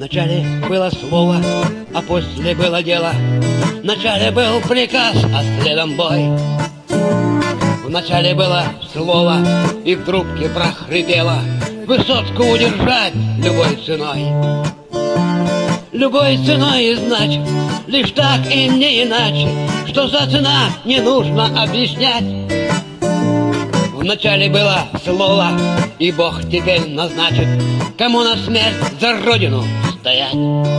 Вначале было слово, а после было дело. Вначале был приказ, а следом бой. Вначале было слово, и в трубке прохрипело: Высоцку удержать любой ценой. Любой ценой и значит, лишь так и не иначе, что за цена не нужно объяснять. Вначале было слово, и Бог теперь назначит, кому на смерть за Родину стоять.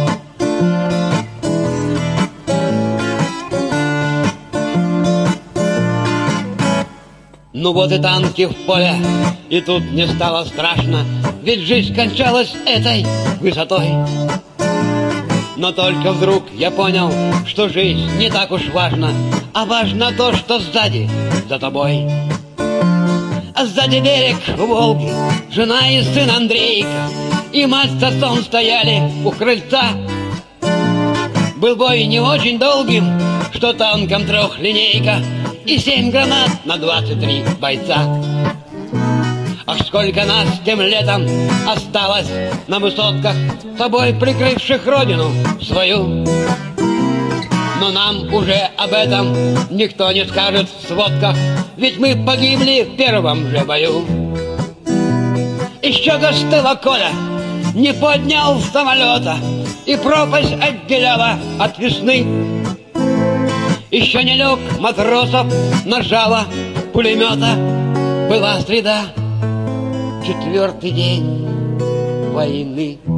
Ну вот и танки в поле, и тут не стало страшно, ведь жизнь кончалась этой высотой. Но только вдруг я понял, что жизнь не так уж важна, а важно то, что сзади за тобой. А сзади берег Волги, жена и сын Андрейка, и мать с отцом стояли у крыльца. Был бой не очень долгим, что танком трехлинейка и 7 гранат на 23 бойца. Ах, сколько нас тем летом осталось на высотках, собой прикрывших Родину свою. Но нам уже об этом никто не скажет в сводках, ведь мы погибли в первом же бою. Еще гостыла Коля, не поднял самолета, и пропасть отделяла от весны. Еще не лег матросов на жало пулемета. Была среда, 4-й день войны.